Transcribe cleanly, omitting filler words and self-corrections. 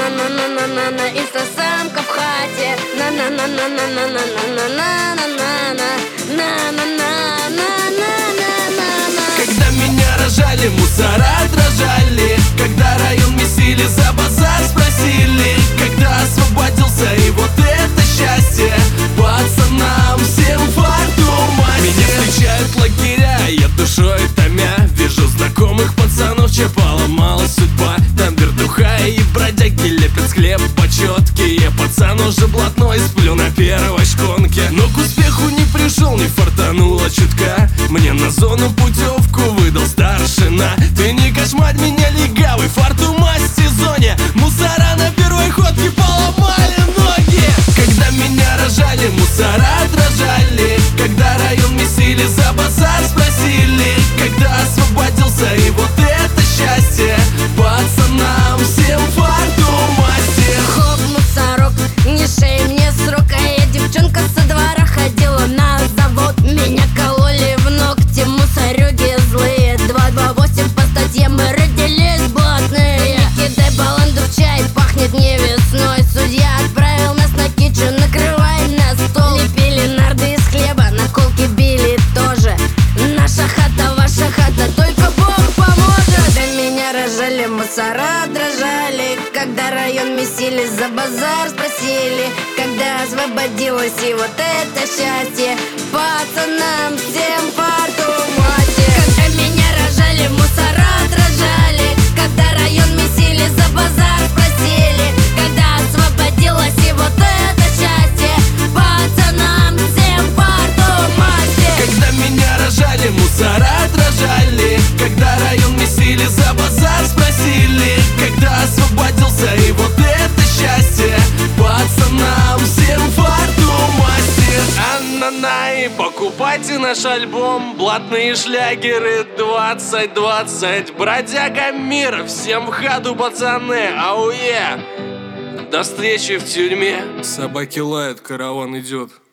на-на-на-на-на-на, инстасамка в хате. На-на-на-на-на-на-на-на-на-на-на-на-на-на-на. Когда меня рожали, мусора дрожали. Когда район месили, за базар спросили. Когда освободился, и вот это счастье. Пацанам всем фарту масти. Меня встречают лагеря, я душой томя. Вижу знакомых пацанов, чья поломала судьба. Там вертуха и бродяги лепят хлеб почеткие. Пацан уже блатной, сплю на первой шконке. Но к успеху не пришел, не фартануло чутка. Мне на зону путевку выдал старшина. Ты не кошмарь меня, легавый, фарту мазь в сезоне. Мусора на первой ходке поломали ноги. Когда меня рожали, мусора дрожали. Когда район месили, за базар спросили. Когда освободился, и вот это счастье. Пацанам всем фарту масти. Хоп, мусорок, не шей мне срок. А я девчонка со двора ходила на завод. Меня кололи в ногти мусорюги злые. 228 по статье, мы родились блатные. Не кидай баланду в чай, пахнет не весной. Судья отправил нас на кичу, накрывай на стол. Лепили нарды из хлеба, наколки били тоже. Наша хата, ваша хата, только Бог поможет. Когда меня рожали, мусора дрожали. Когда район месили, за базар спросили. Когда освободилось, и вот это счастье. Пацанам всем фарту масти. Когда меня рожали, мусора дрожали. Когда район месили, за базар спросили. Когда освободилось, и вот это счастье. Пацанам всем фарту масти. Когда меня рожали, мусора дрожали. Когда район месили, за базар спросили. Когда освободился, и вот это счастье. Пацанам всем фарту масти. Ананай, покупайте наш альбом. Блатные шлягеры 2020. Бродяга мира, всем в хату, пацаны. Ауе. До встречи в тюрьме. Собаки лают, караван идет.